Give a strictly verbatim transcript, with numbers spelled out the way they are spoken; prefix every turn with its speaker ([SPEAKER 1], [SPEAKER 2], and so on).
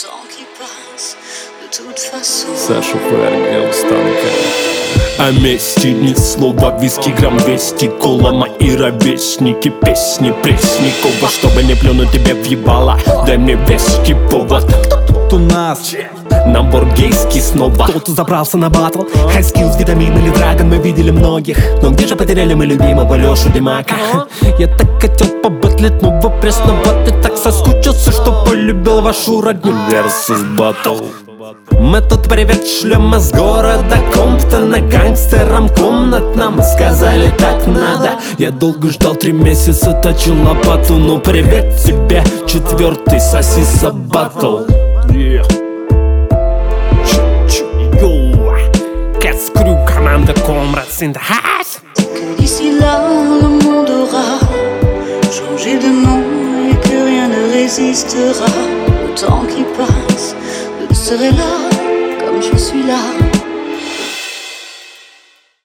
[SPEAKER 1] temps qui passe, de toute façon.
[SPEAKER 2] Саша Ферги, Устанка. О месте ни слова, виски, грамм двести, кола, мои ровесники, песни Преснякова. Чтобы не плюнуть тебе в ебало, дай мне веский повод.
[SPEAKER 3] У нас
[SPEAKER 2] Ламборгейский снова.
[SPEAKER 3] кто-то забрался на батл. High Skills, Витамин или Драгон, мы видели многих. Но где же потеряли мы любимого Лешу Димака? Я так хотел побатлить, но вы пресноваты. Так соскучился, что полюбил вашу родню.
[SPEAKER 2] Versus Battle.
[SPEAKER 3] Мы тут привет шлем из города Комптона. Гангстерам комнат нам сказали так надо.
[SPEAKER 2] Я долго ждал, три месяца точил лопату. Ну привет тебе, четвертый сосиса батл. Yeah.
[SPEAKER 3] Cats Crew, команда Comrades in the house.
[SPEAKER 1] Que d'ici là, le monde aura changé de nom et que rien ne résistera au temps qui passe. Je serai là comme je suis là.